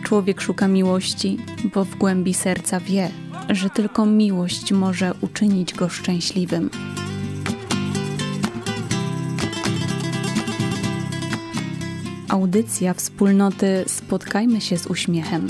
Człowiek szuka miłości, bo w głębi serca wie, że tylko miłość może uczynić go szczęśliwym. Audycja wspólnoty Spotkajmy się z uśmiechem.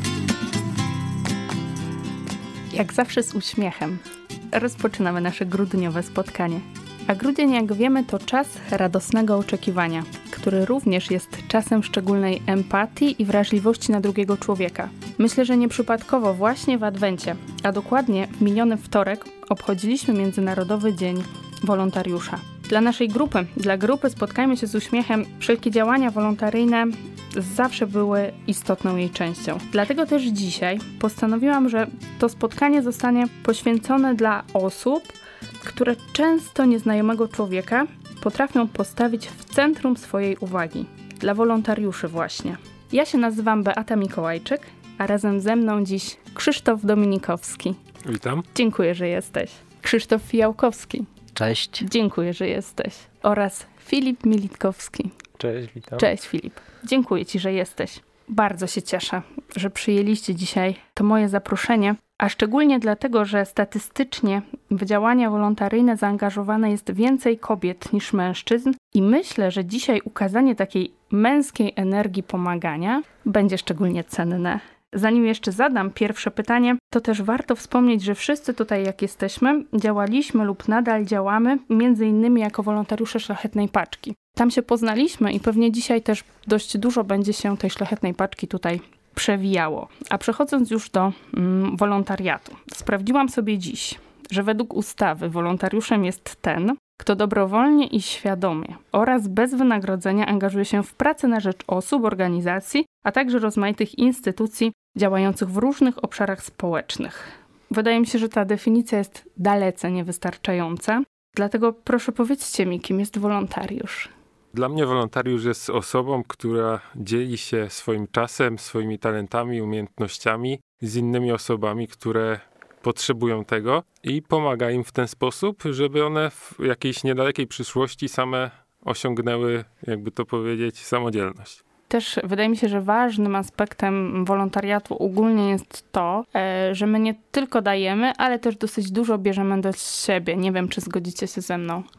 Jak zawsze z uśmiechem rozpoczynamy nasze grudniowe spotkanie. A grudzień, jak wiemy, to czas radosnego oczekiwania, który również jest czasem szczególnej empatii i wrażliwości na drugiego człowieka. Myślę, że nieprzypadkowo właśnie w Adwencie, a dokładnie w miniony wtorek, obchodziliśmy Międzynarodowy Dzień Wolontariusza. Dla naszej grupy, dla grupy Spotkajmy się z uśmiechem, wszelkie działania wolontaryjne zawsze były istotną jej częścią. Dlatego też dzisiaj postanowiłam, że to spotkanie zostanie poświęcone dla osób, które często nieznajomego człowieka potrafią postawić w centrum swojej uwagi. Dla wolontariuszy właśnie. Ja się nazywam Beata Mikołajczyk, a razem ze mną dziś Krzysztof Dominikowski. Witam. Dziękuję, że jesteś. Krzysztof Fijałkowski. Cześć. Dziękuję, że jesteś. Oraz Filip Militkowski. Cześć, witam. Cześć Filip. Dziękuję Ci, że jesteś. Bardzo się cieszę, że przyjęliście dzisiaj to moje zaproszenie, a szczególnie dlatego, że statystycznie w działania wolontaryjne zaangażowane jest więcej kobiet niż mężczyzn i myślę, że dzisiaj ukazanie takiej męskiej energii pomagania będzie szczególnie cenne. Zanim jeszcze zadam pierwsze pytanie, to też warto wspomnieć, że wszyscy tutaj jak jesteśmy, działaliśmy lub nadal działamy, między innymi jako wolontariusze Szlachetnej Paczki. Tam się poznaliśmy i pewnie dzisiaj też dość dużo będzie się tej Szlachetnej Paczki tutaj przewijało. A przechodząc już do wolontariatu, sprawdziłam sobie dziś, że według ustawy wolontariuszem jest ten, kto dobrowolnie i świadomie oraz bez wynagrodzenia angażuje się w pracę na rzecz osób, organizacji, a także rozmaitych instytucji działających w różnych obszarach społecznych. Wydaje mi się, że ta definicja jest dalece niewystarczająca. Dlatego proszę powiedzcie mi, kim jest wolontariusz. Dla mnie wolontariusz jest osobą, która dzieli się swoim czasem, swoimi talentami, umiejętnościami z innymi osobami, które potrzebują tego i pomaga im w ten sposób, żeby one w jakiejś niedalekiej przyszłości same osiągnęły, jakby to powiedzieć, samodzielność. Też wydaje mi się, że ważnym aspektem wolontariatu ogólnie jest to, że my nie tylko dajemy, ale też dosyć dużo bierzemy do siebie. Nie wiem, czy zgodzicie się ze mną.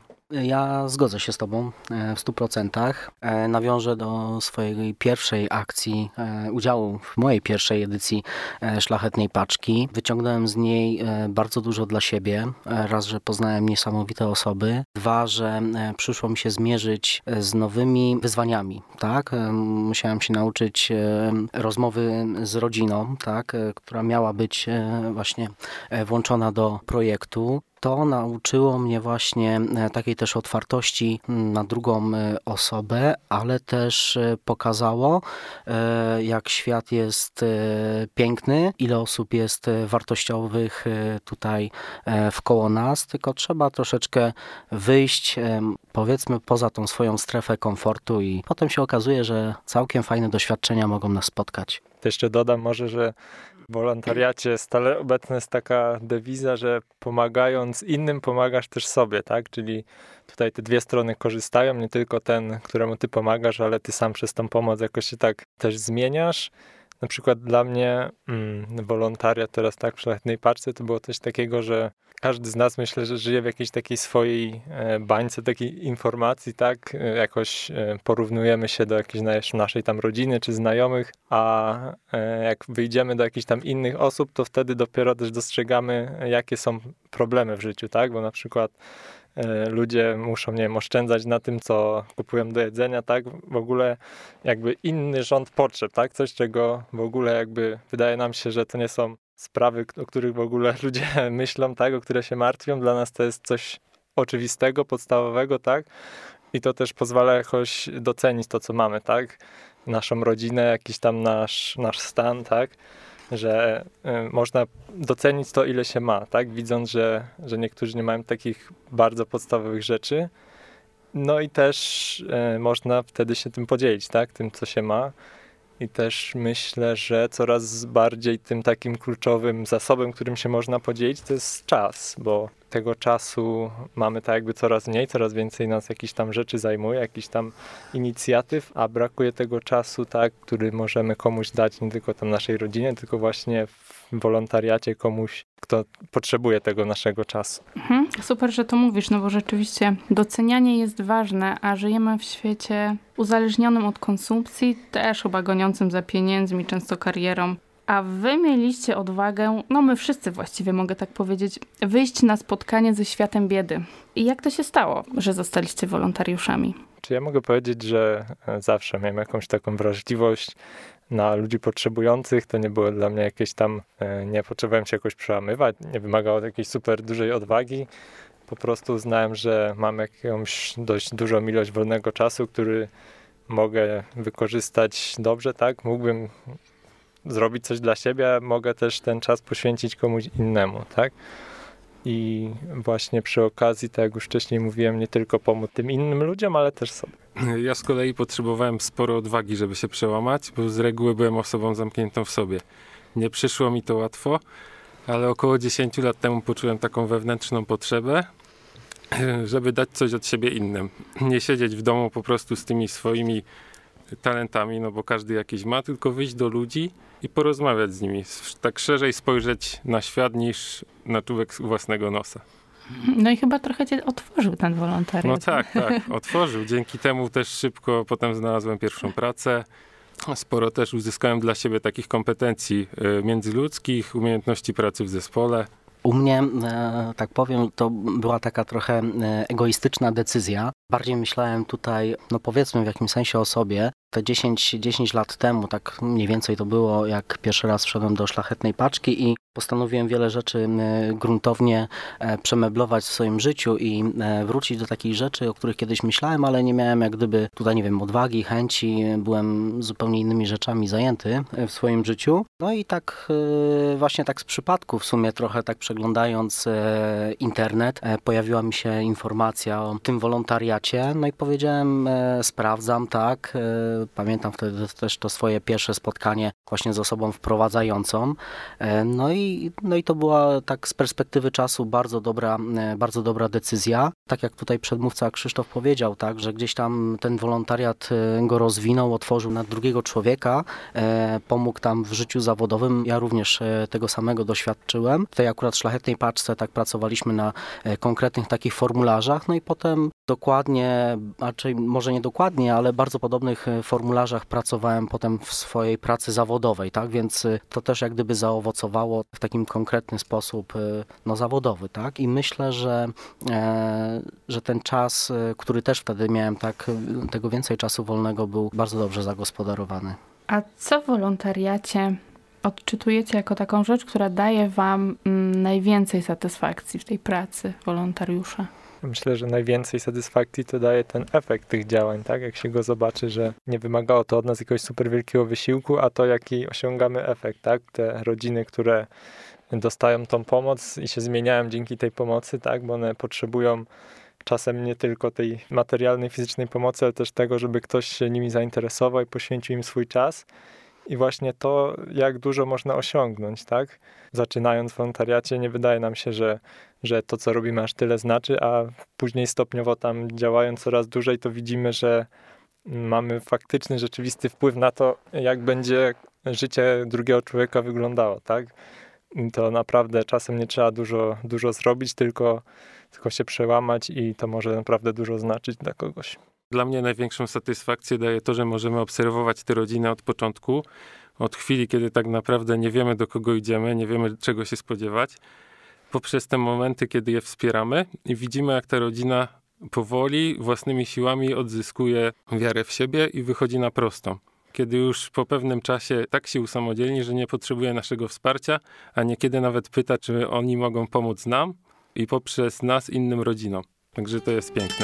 Ja zgodzę się z Tobą w 100%. Nawiążę do swojej pierwszej akcji, udziału w mojej pierwszej edycji Szlachetnej Paczki. Wyciągnąłem z niej bardzo dużo dla siebie. Raz, że poznałem niesamowite osoby. Dwa, że przyszło mi się zmierzyć z nowymi wyzwaniami. Tak? Musiałem się nauczyć rozmowy z rodziną, tak? Która miała być właśnie włączona do projektu. To nauczyło mnie właśnie takiej też otwartości na drugą osobę, ale też pokazało, jak świat jest piękny, ile osób jest wartościowych tutaj wkoło nas, tylko trzeba troszeczkę wyjść, powiedzmy, poza tą swoją strefę komfortu i potem się okazuje, że całkiem fajne doświadczenia mogą nas spotkać. To jeszcze dodam może, że w wolontariacie stale obecna jest taka dewiza, że pomagając innym, pomagasz też sobie, tak? Czyli tutaj te dwie strony korzystają, nie tylko ten, któremu ty pomagasz, ale ty sam przez tą pomoc jakoś się tak też zmieniasz. Na przykład dla mnie wolontariat teraz tak w Szlachetnej Paczce to było coś takiego, że każdy z nas myślę, że żyje w jakiejś takiej swojej bańce, takiej informacji, tak? Jakoś porównujemy się do jakiejś naszej tam rodziny czy znajomych, a jak wyjdziemy do jakichś tam innych osób, to wtedy dopiero też dostrzegamy, jakie są problemy w życiu, tak? Bo na przykład ludzie muszą, nie wiem, oszczędzać na tym, co kupują do jedzenia, tak? W ogóle jakby inny rząd potrzeb, tak? Coś, czego w ogóle jakby wydaje nam się, że to nie są sprawy, o których w ogóle ludzie myślą, tak? O które się martwią. Dla nas to jest coś oczywistego, podstawowego, tak? I to też pozwala jakoś docenić to, co mamy, tak? Naszą rodzinę, jakiś tam nasz stan, tak? Że można docenić to, ile się ma, tak? Widząc, że niektórzy nie mają takich bardzo podstawowych rzeczy. No i też można wtedy się tym podzielić, tak? Tym, co się ma. I też myślę, że coraz bardziej tym takim kluczowym zasobem, którym się można podzielić, to jest czas, bo tego czasu mamy tak jakby coraz mniej, coraz więcej nas jakichś tam rzeczy zajmuje, jakichś tam inicjatyw, a brakuje tego czasu, tak, który możemy komuś dać, nie tylko tam naszej rodzinie, tylko właśnie w wolontariacie komuś, kto potrzebuje tego naszego czasu. Super, że to mówisz, no bo rzeczywiście docenianie jest ważne, a żyjemy w świecie uzależnionym od konsumpcji, też chyba goniącym za pieniędzmi, często karierą. A wy mieliście odwagę, no my wszyscy właściwie mogę tak powiedzieć, wyjść na spotkanie ze światem biedy. I jak to się stało, że zostaliście wolontariuszami? Czy ja mogę powiedzieć, że zawsze miałem jakąś taką wrażliwość na ludzi potrzebujących. To nie było dla mnie jakieś tam, nie potrzebowałem się jakoś przełamywać, nie wymagało jakiejś super dużej odwagi. Po prostu uznałem, że mam jakąś dość dużą ilość wolnego czasu, który mogę wykorzystać dobrze, tak? Mógłbym zrobić coś dla siebie, a mogę też ten czas poświęcić komuś innemu, tak? I właśnie przy okazji, tak jak już wcześniej mówiłem, nie tylko pomóc tym innym ludziom, ale też sobie. Ja z kolei potrzebowałem sporo odwagi, żeby się przełamać, bo z reguły byłem osobą zamkniętą w sobie. Nie przyszło mi to łatwo, ale około 10 lat temu poczułem taką wewnętrzną potrzebę, żeby dać coś od siebie innym. Nie siedzieć w domu po prostu z tymi swoimi talentami, no bo każdy jakieś ma, tylko wyjść do ludzi i porozmawiać z nimi. Tak szerzej spojrzeć na świat niż na czubek własnego nosa. No i chyba trochę cię otworzył ten wolontariat. No tak, otworzył. Dzięki temu też szybko potem znalazłem pierwszą pracę. Sporo też uzyskałem dla siebie takich kompetencji międzyludzkich, umiejętności pracy w zespole. U mnie, tak powiem, to była taka trochę egoistyczna decyzja. Bardziej myślałem tutaj, no powiedzmy w jakimś sensie o sobie. Te 10 lat temu, tak mniej więcej to było, jak pierwszy raz wszedłem do Szlachetnej Paczki i postanowiłem wiele rzeczy gruntownie przemeblować w swoim życiu i wrócić do takich rzeczy, o których kiedyś myślałem, ale nie miałem jak gdyby tutaj, nie wiem, odwagi, chęci. Byłem zupełnie innymi rzeczami zajęty w swoim życiu. No i tak właśnie tak z przypadku w sumie trochę tak przeglądając internet, pojawiła mi się informacja o tym wolontariacie. No i powiedziałem, sprawdzam, tak. Pamiętam wtedy też to swoje pierwsze spotkanie właśnie z osobą wprowadzającą. No i to była tak z perspektywy czasu bardzo dobra decyzja. Tak jak tutaj przedmówca Krzysztof powiedział, tak, że gdzieś tam ten wolontariat go rozwinął, otworzył na drugiego człowieka, pomógł tam w życiu zawodowym. Ja również tego samego doświadczyłem. W tej akurat Szlachetnej Paczce tak pracowaliśmy na konkretnych takich formularzach, no i potem dokładnie, raczej może nie dokładnie, ale bardzo podobnych formularzach pracowałem potem w swojej pracy zawodowej, tak, więc to też jak gdyby zaowocowało w takim konkretny sposób, no zawodowy, tak, i myślę, że ten czas, który też wtedy miałem, tak, tego więcej czasu wolnego był bardzo dobrze zagospodarowany. A co w wolontariacie odczytujecie jako taką rzecz, która daje wam najwięcej satysfakcji w tej pracy wolontariusza? Myślę, że najwięcej satysfakcji to daje ten efekt tych działań, tak? Jak się go zobaczy, że nie wymagało to od nas jakiegoś super wielkiego wysiłku, a to jaki osiągamy efekt, tak? Te rodziny, które dostają tą pomoc i się zmieniają dzięki tej pomocy, tak? Bo one potrzebują czasem nie tylko tej materialnej, fizycznej pomocy, ale też tego, żeby ktoś się nimi zainteresował i poświęcił im swój czas. I właśnie to, jak dużo można osiągnąć, tak? Zaczynając w wolontariacie, nie wydaje nam się, że to, co robimy, aż tyle znaczy, a później stopniowo tam działając coraz dłużej, to widzimy, że mamy faktyczny, rzeczywisty wpływ na to, jak będzie życie drugiego człowieka wyglądało, tak? To naprawdę czasem nie trzeba dużo zrobić, tylko się przełamać i to może naprawdę dużo znaczyć dla kogoś. Dla mnie największą satysfakcję daje to, że możemy obserwować te rodziny od początku, od chwili, kiedy tak naprawdę nie wiemy, do kogo idziemy, nie wiemy, czego się spodziewać, poprzez te momenty, kiedy je wspieramy i widzimy, jak ta rodzina powoli, własnymi siłami odzyskuje wiarę w siebie i wychodzi na prostą. Kiedy już po pewnym czasie tak się usamodzielni, że nie potrzebuje naszego wsparcia, a niekiedy nawet pyta, czy oni mogą pomóc nam i poprzez nas innym rodzinom. Także to jest piękne.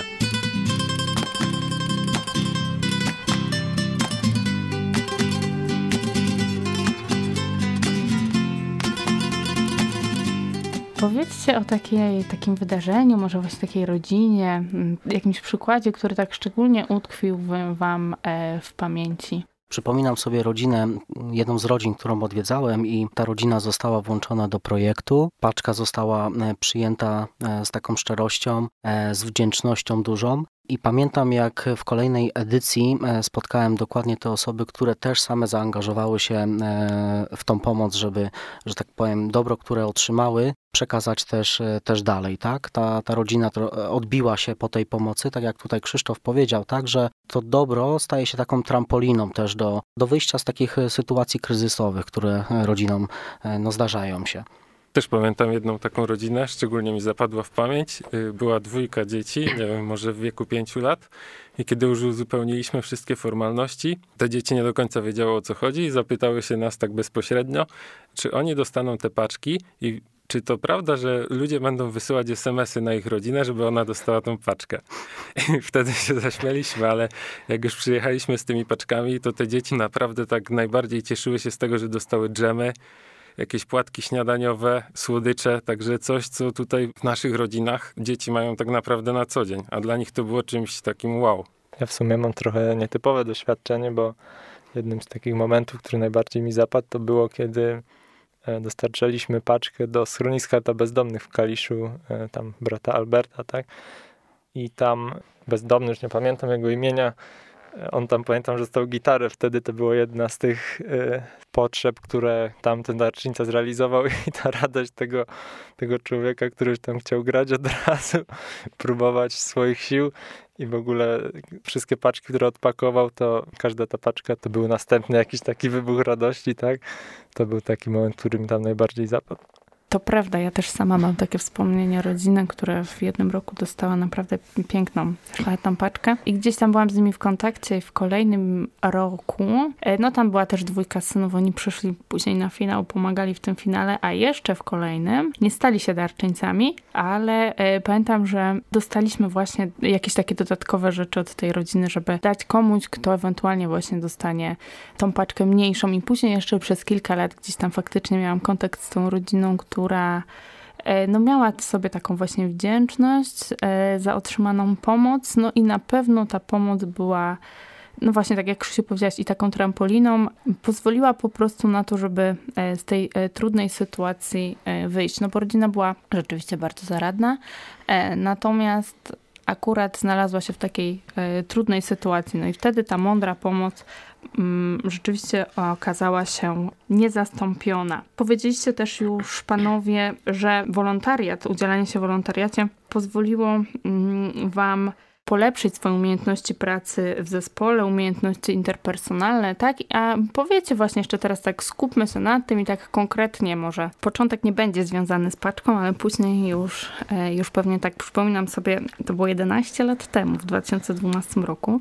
Powiedzcie o takim wydarzeniu, może właśnie takiej rodzinie, jakimś przykładzie, który tak szczególnie utkwił wam w pamięci. Przypominam sobie rodzinę, jedną z rodzin, którą odwiedzałem i ta rodzina została włączona do projektu. Paczka została przyjęta z taką szczerością, z wdzięcznością dużą. I pamiętam, jak w kolejnej edycji spotkałem dokładnie te osoby, które też same zaangażowały się w tą pomoc, żeby, że tak powiem, dobro, które otrzymały, przekazać też dalej, tak? Ta rodzina odbiła się po tej pomocy, tak jak tutaj Krzysztof powiedział, tak, że to dobro staje się taką trampoliną też do wyjścia z takich sytuacji kryzysowych, które rodzinom zdarzają się. Też pamiętam jedną taką rodzinę, szczególnie mi zapadła w pamięć. Była 2 dzieci, nie wiem, może w wieku 5 lat. I kiedy już uzupełniliśmy wszystkie formalności, te dzieci nie do końca wiedziały, o co chodzi i zapytały się nas tak bezpośrednio, czy oni dostaną te paczki i czy to prawda, że ludzie będą wysyłać SMS-y na ich rodzinę, żeby ona dostała tą paczkę. I wtedy się zaśmialiśmy, ale jak już przyjechaliśmy z tymi paczkami, to te dzieci naprawdę tak najbardziej cieszyły się z tego, że dostały dżemy, jakieś płatki śniadaniowe, słodycze, także coś, co tutaj w naszych rodzinach dzieci mają tak naprawdę na co dzień, a dla nich to było czymś takim wow. Ja w sumie mam trochę nietypowe doświadczenie, bo jednym z takich momentów, który najbardziej mi zapadł, to było, kiedy dostarczaliśmy paczkę do schroniska dla bezdomnych w Kaliszu, tam brata Alberta, tak? I tam bezdomny, już nie pamiętam jego imienia, on tam, pamiętam, że dostał gitarę. Wtedy to była jedna z tych potrzeb, które tamten darczyńca zrealizował i ta radość tego człowieka, który już tam chciał grać od razu, próbować swoich sił i w ogóle wszystkie paczki, które odpakował, to każda ta paczka to był następny jakiś taki wybuch radości, tak? To był taki moment, który mi tam najbardziej zapadł. To prawda, ja też sama mam takie wspomnienia rodziny, która w jednym roku dostała naprawdę piękną, szlachetną paczkę i gdzieś tam byłam z nimi w kontakcie i w kolejnym roku, no tam była też 2 synów, oni przyszli później na finał, pomagali w tym finale, a jeszcze w kolejnym nie stali się darczyńcami, ale pamiętam, że dostaliśmy właśnie jakieś takie dodatkowe rzeczy od tej rodziny, żeby dać komuś, kto ewentualnie właśnie dostanie tą paczkę mniejszą i później jeszcze przez kilka lat gdzieś tam faktycznie miałam kontakt z tą rodziną, która no miała sobie taką właśnie wdzięczność za otrzymaną pomoc, no i na pewno ta pomoc była, no właśnie tak jak Krzysiu powiedziałaś, i taką trampoliną, pozwoliła po prostu na to, żeby z tej trudnej sytuacji wyjść, no bo rodzina była rzeczywiście bardzo zaradna, natomiast akurat znalazła się w takiej trudnej sytuacji, no i wtedy ta mądra pomoc rzeczywiście okazała się niezastąpiona. Powiedzieliście też już panowie, że wolontariat, udzielanie się wolontariacie pozwoliło wam polepszyć swoje umiejętności pracy w zespole, umiejętności interpersonalne, tak? A powiecie właśnie jeszcze teraz tak, skupmy się na tym i tak konkretnie może. Początek nie będzie związany z paczką, ale później już pewnie tak przypominam sobie, to było 11 lat temu, w 2012 roku.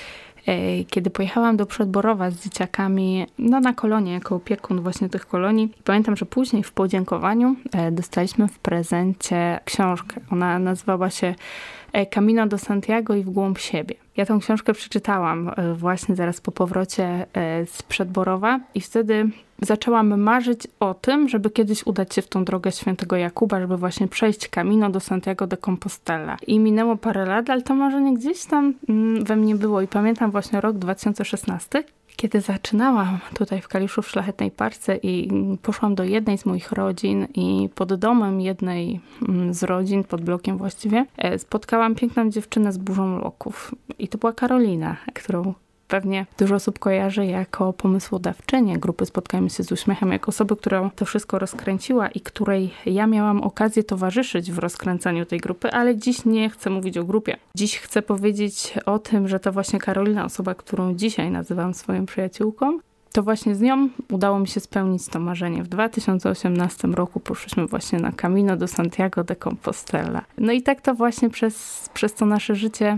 Kiedy pojechałam do Przedborowa z dzieciakami na kolonie, jako opiekun właśnie tych kolonii. Pamiętam, że później w podziękowaniu dostaliśmy w prezencie książkę. Ona nazywała się Camino do Santiago i w głąb siebie. Ja tą książkę przeczytałam właśnie zaraz po powrocie z Przedborowa i wtedy zaczęłam marzyć o tym, żeby kiedyś udać się w tą drogę Świętego Jakuba, żeby właśnie przejść Camino do Santiago de Compostela. I minęło parę lat, ale to marzenie gdzieś tam we mnie było i pamiętam właśnie rok 2016, kiedy zaczynałam tutaj w Kaliszu w Szlachetnej Paczce i poszłam do jednej z moich rodzin i pod domem jednej z rodzin, pod blokiem właściwie, spotkałam piękną dziewczynę z burzą loków. I to była Karolina, którą pewnie dużo osób kojarzy jako pomysłodawczynię grupy Spotkajmy się z uśmiechem, jako osobę, która to wszystko rozkręciła i której ja miałam okazję towarzyszyć w rozkręcaniu tej grupy, ale dziś nie chcę mówić o grupie. Dziś chcę powiedzieć o tym, że to właśnie Karolina, osoba, którą dzisiaj nazywam swoją przyjaciółką, to właśnie z nią udało mi się spełnić to marzenie. W 2018 roku poszliśmy właśnie na Camino do Santiago de Compostela. No i tak to właśnie przez to nasze życie,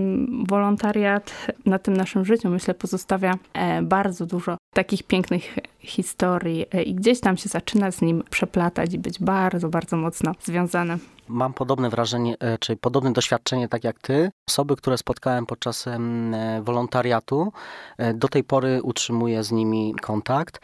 wolontariat na tym naszym życiu, myślę, pozostawia bardzo dużo takich pięknych historii i gdzieś tam się zaczyna z nim przeplatać i być bardzo, bardzo mocno związane. Mam podobne wrażenie, czy podobne doświadczenie tak jak ty. Osoby, które spotkałem podczas wolontariatu, do tej pory utrzymuję z nimi kontakt.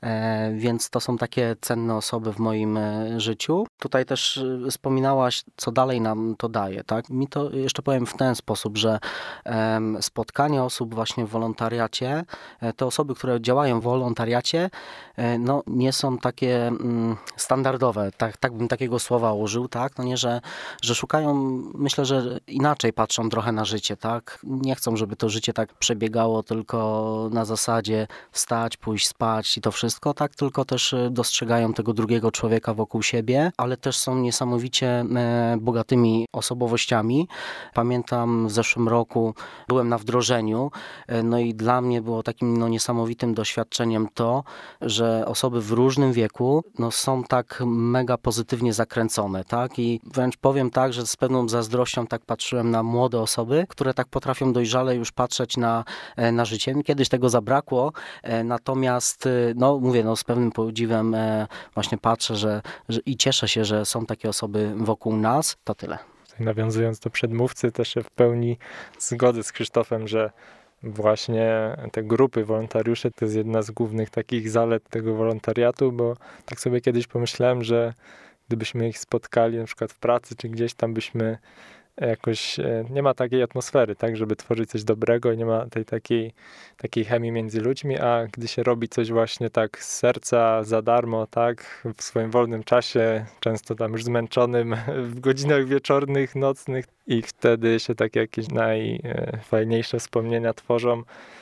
więc to są takie cenne osoby w moim życiu. Tutaj też wspominałaś, co dalej nam to daje, tak? Mi to jeszcze powiem w ten sposób, że spotkanie osób właśnie w wolontariacie, te osoby, które działają w wolontariacie, no nie są takie standardowe, tak bym takiego słowa użył, tak? No nie, że szukają, myślę, że inaczej patrzą trochę na życie, tak? Nie chcą, żeby to życie tak przebiegało tylko na zasadzie wstać, pójść spać i to wszystko, tak? Tylko też dostrzegają tego drugiego człowieka wokół siebie, ale też są niesamowicie bogatymi osobowościami. Pamiętam w zeszłym roku byłem na wdrożeniu, no i dla mnie było takim niesamowitym doświadczeniem to, że osoby w różnym wieku są tak mega pozytywnie zakręcone, tak? I wręcz powiem tak, że z pewną zazdrością tak patrzyłem na młode osoby, które tak potrafią dojrzale już patrzeć na życie. Mi kiedyś tego zabrakło, natomiast mówię, z pewnym podziwem właśnie patrzę, że i cieszę się, że są takie osoby wokół nas. To tyle. Nawiązując do przedmówcy, też się w pełni zgodzę z Krzysztofem, że właśnie te grupy wolontariuszy to jest jedna z głównych takich zalet tego wolontariatu, bo tak sobie kiedyś pomyślałem, że gdybyśmy ich spotkali na przykład w pracy, czy gdzieś tam byśmy jakoś, nie ma takiej atmosfery, tak, żeby tworzyć coś dobrego i nie ma tej takiej chemii między ludźmi, a gdy się robi coś właśnie tak z serca, za darmo, tak, w swoim wolnym czasie, często tam już zmęczonym, w godzinach wieczornych, nocnych i wtedy się takie jakieś najfajniejsze wspomnienia tworzą.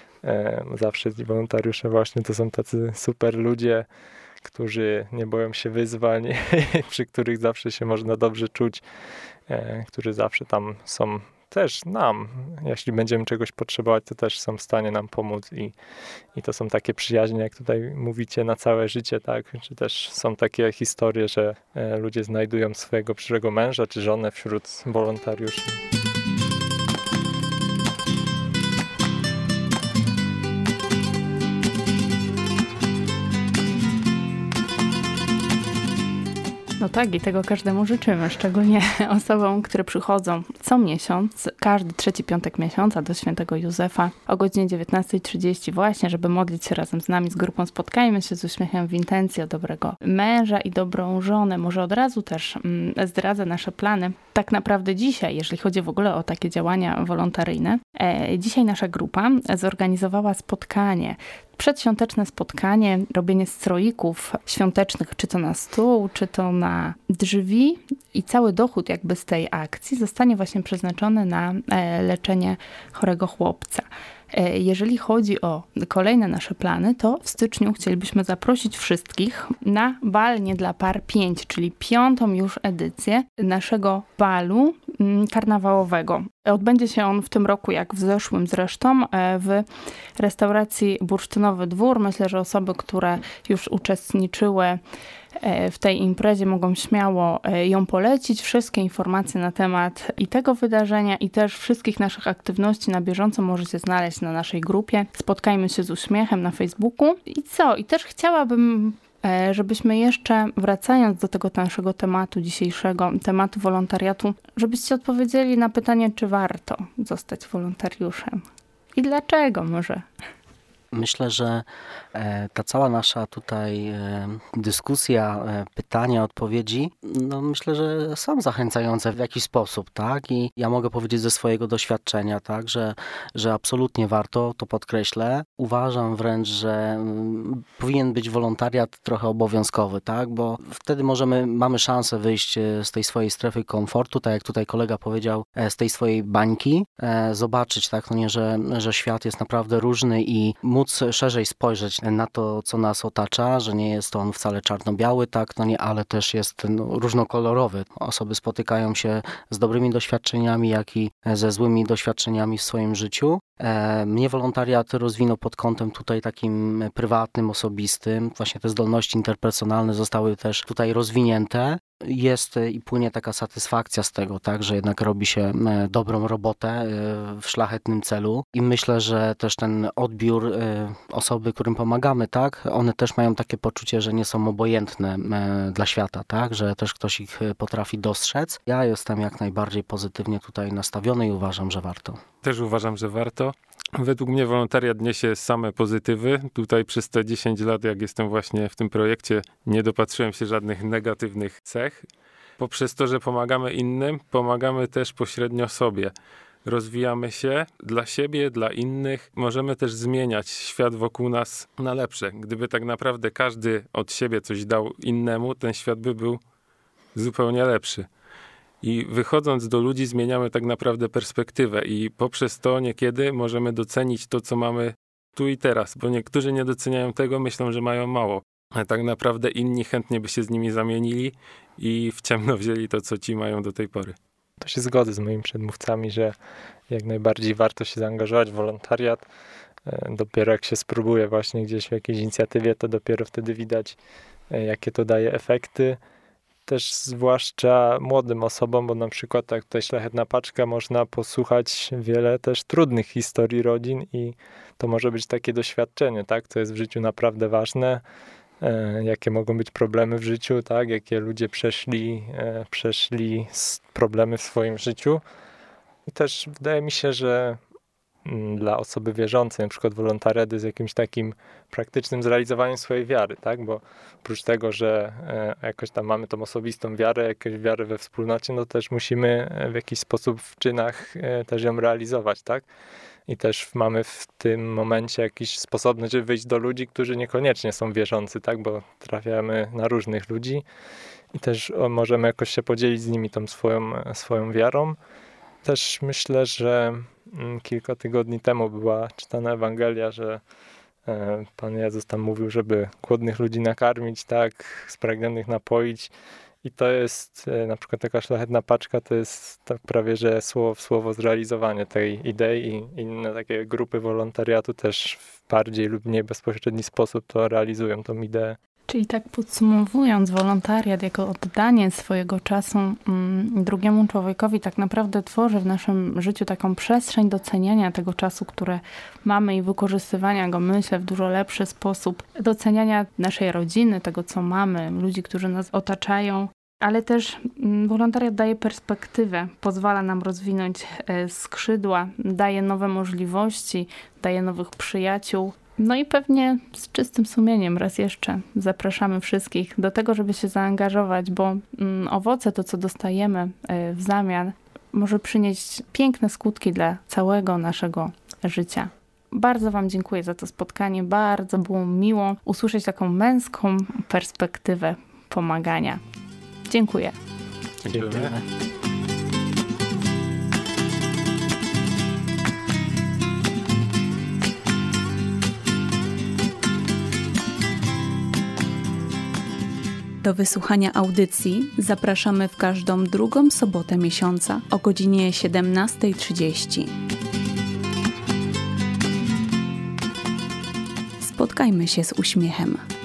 Zawsze ci wolontariusze właśnie to są tacy super ludzie, którzy nie boją się wyzwań, przy których zawsze się można dobrze czuć, którzy zawsze tam są też nam, jeśli będziemy czegoś potrzebować, to też są w stanie nam pomóc i to są takie przyjaźnie, jak tutaj mówicie, na całe życie, tak? Czy też są takie historie, że ludzie znajdują swojego przyszłego męża czy żonę wśród wolontariuszy. No tak, i tego każdemu życzymy, szczególnie osobom, które przychodzą co miesiąc, każdy trzeci piątek miesiąca do Świętego Józefa o godzinie 19:30 właśnie, żeby modlić się razem z nami, z grupą Spotkajmy się z uśmiechem w intencji o dobrego męża i dobrą żonę. Może od razu też zdradzę nasze plany. Tak naprawdę dzisiaj, jeżeli chodzi w ogóle o takie działania wolontaryjne, dzisiaj nasza grupa zorganizowała spotkanie, przedświąteczne spotkanie, robienie stroików świątecznych, czy to na stół, czy to na drzwi i cały dochód jakby z tej akcji zostanie właśnie przeznaczony na leczenie chorego chłopca. Jeżeli chodzi o kolejne nasze plany, to w styczniu chcielibyśmy zaprosić wszystkich na bal Nie dla par 5, czyli 5. już edycję naszego balu karnawałowego. Odbędzie się on w tym roku, jak w zeszłym zresztą, w restauracji Bursztynowy Dwór. Myślę, że osoby, które już uczestniczyły w tej imprezie mogą śmiało ją polecić. Wszystkie informacje na temat i tego wydarzenia, i też wszystkich naszych aktywności na bieżąco możecie znaleźć na naszej grupie. Spotkajmy się z uśmiechem na Facebooku. I co? I też chciałabym, żebyśmy jeszcze, wracając do tego naszego tematu dzisiejszego, tematu wolontariatu, żebyście odpowiedzieli na pytanie, czy warto zostać wolontariuszem. I dlaczego może? Myślę, że ta cała nasza tutaj dyskusja, pytania, odpowiedzi, myślę, że są zachęcające w jakiś sposób, tak? I ja mogę powiedzieć ze swojego doświadczenia, tak, że absolutnie warto, to podkreślę. Uważam wręcz, że powinien być wolontariat trochę obowiązkowy, tak? Bo wtedy mamy szansę wyjść z tej swojej strefy komfortu, tak jak tutaj kolega powiedział, z tej swojej bańki, zobaczyć, tak, że świat jest naprawdę różny i móc szerzej spojrzeć na to, co nas otacza, że nie jest on wcale czarno-biały, tak, ale też jest różnokolorowy. Osoby spotykają się z dobrymi doświadczeniami, jak i ze złymi doświadczeniami w swoim życiu. Mnie wolontariat rozwinął pod kątem tutaj takim prywatnym, osobistym. Właśnie te zdolności interpersonalne zostały też tutaj rozwinięte. jest i płynie taka satysfakcja z tego, tak, że jednak robi się dobrą robotę w szlachetnym celu i myślę, że też ten odbiór osoby, którym pomagamy, tak, one też mają takie poczucie, że nie są obojętne dla świata, tak, że też ktoś ich potrafi dostrzec. Ja jestem jak najbardziej pozytywnie tutaj nastawiony i uważam, że warto. Też uważam, że warto. Według mnie wolontariat niesie same pozytywy. Tutaj przez te 10 lat, jak jestem właśnie w tym projekcie, nie dopatrzyłem się żadnych negatywnych cech. Poprzez to, że pomagamy innym, pomagamy też pośrednio sobie. Rozwijamy się dla siebie, dla innych. Możemy też zmieniać świat wokół nas na lepsze. Gdyby tak naprawdę każdy od siebie coś dał innemu, ten świat by był zupełnie lepszy. I wychodząc do ludzi zmieniamy tak naprawdę perspektywę i poprzez to niekiedy możemy docenić to, co mamy tu i teraz, bo niektórzy nie doceniają tego, myślą, że mają mało. A tak naprawdę inni chętnie by się z nimi zamienili i w ciemno wzięli to, co ci mają do tej pory. To się zgodzę z moimi przedmówcami, że jak najbardziej warto się zaangażować w wolontariat. Dopiero jak się spróbuje właśnie gdzieś w jakiejś inicjatywie, to dopiero wtedy widać, jakie to daje efekty. Też zwłaszcza młodym osobom, bo na przykład tak tutaj Szlachetna Paczka można posłuchać wiele też trudnych historii rodzin i to może być takie doświadczenie, tak, co jest w życiu naprawdę ważne, jakie mogą być problemy w życiu, tak, jakie ludzie przeszli problemy w swoim życiu. I też wydaje mi się, że dla osoby wierzącej, na przykład wolontariat jest jakimś takim praktycznym zrealizowaniem swojej wiary, tak? Bo oprócz tego, że jakoś tam mamy tą osobistą wiarę, jakąś wiarę we wspólnocie, no też musimy w jakiś sposób w czynach też ją realizować, tak? I też mamy w tym momencie jakiś sposobność, żeby wyjść do ludzi, którzy niekoniecznie są wierzący, tak? Bo trafiamy na różnych ludzi i też możemy jakoś się podzielić z nimi tą swoją wiarą. Też myślę, że kilka tygodni temu była czytana Ewangelia, że Pan Jezus tam mówił, żeby głodnych ludzi nakarmić, tak, spragnionych napoić. I to jest na przykład taka Szlachetna Paczka, to jest tak prawie, że słowo w słowo zrealizowanie tej idei i inne takie grupy wolontariatu też w bardziej lub mniej bezpośredni sposób to realizują, tą ideę. Czyli tak podsumowując, wolontariat jako oddanie swojego czasu drugiemu człowiekowi tak naprawdę tworzy w naszym życiu taką przestrzeń doceniania tego czasu, które mamy i wykorzystywania go, myślę, w dużo lepszy sposób. Doceniania naszej rodziny, tego co mamy, ludzi, którzy nas otaczają. Ale też wolontariat daje perspektywę, pozwala nam rozwinąć skrzydła, daje nowe możliwości, daje nowych przyjaciół. No i pewnie z czystym sumieniem raz jeszcze zapraszamy wszystkich do tego, żeby się zaangażować, bo owoce, to co dostajemy w zamian, może przynieść piękne skutki dla całego naszego życia. Bardzo Wam dziękuję za to spotkanie, bardzo było miło usłyszeć taką męską perspektywę pomagania. Dziękuję. Dziękujemy. Do wysłuchania audycji zapraszamy w każdą drugą sobotę miesiąca o godzinie 17:30. Spotkajmy się z uśmiechem.